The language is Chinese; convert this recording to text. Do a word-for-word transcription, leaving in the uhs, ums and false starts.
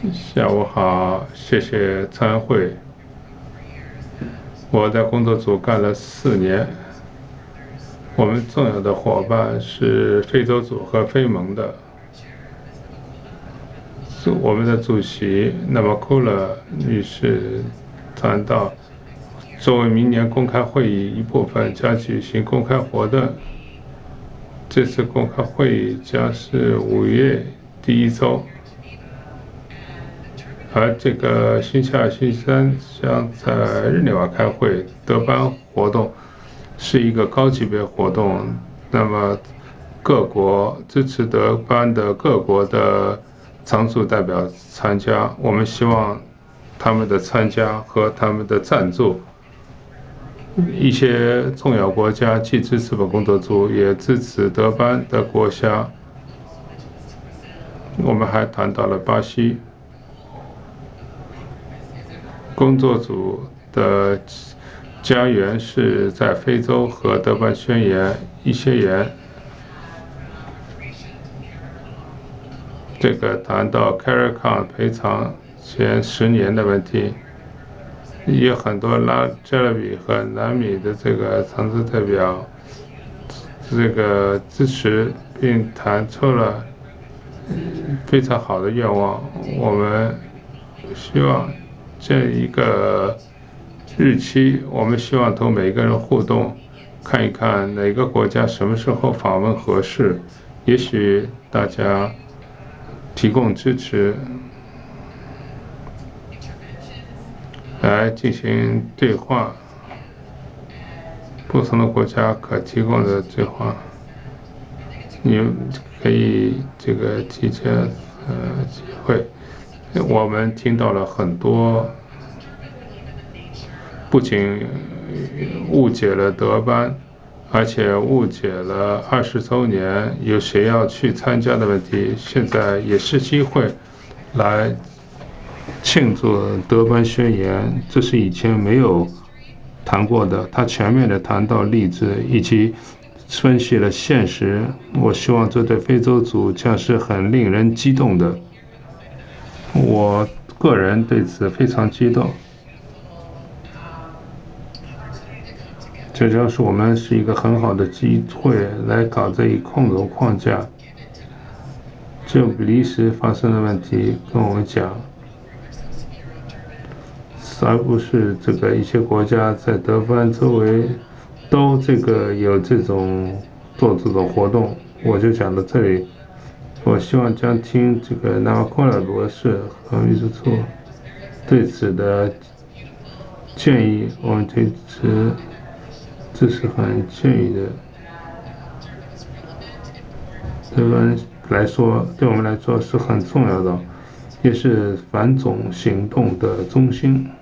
下午好，谢谢参会。我在工作组干了四年，我们重要的伙伴是非洲组和非盟的。我们的主席纳马库勒女士谈到，作为明年公开会议一部分，将举行公开活动。这次公开会议将是五月第一周。而这个星期二、星期三将在日内瓦开会，德班活动是一个高级别活动。那么，各国支持德班的各国的常驻代表参加，我们希望他们的参加和他们的赞助。一些重要国家既支持本工作组，也支持德班的国家。我们还谈到了巴西。工作组的家园是在非洲和德班宣言一些言。这个谈到 CARICOM 赔偿前十年的问题，有很多拉加勒比和南美的这个常驻代表这个支持，并谈出了非常好的愿望。我们希望这一个日期，我们希望同每个人互动，看一看哪个国家什么时候访问合适，也许大家提供支持来进行对话，不同的国家可提供的对话，你可以这个提前呃机会。我们听到了很多，不仅误解了德班，而且误解了二十周年有谁要去参加的问题。现在也是机会来庆祝德班宣言，这是以前没有谈过的。他全面的谈到例子以及分析了现实。我希望这对非洲组将是很令人激动的。我个人对此非常激动。这将是我们是一个很好的机会来搞这一共同框架。就比利时发生的问题跟我们讲，而不是这个一些国家在德班周围都这个有这种做这种活动。我就讲到这里。我希望将听这个纳瓦库勒博士和秘书处对此的建议，我们对此这是很建议的。对我们来说，对我们来说是很重要的，也是反种行动的中心。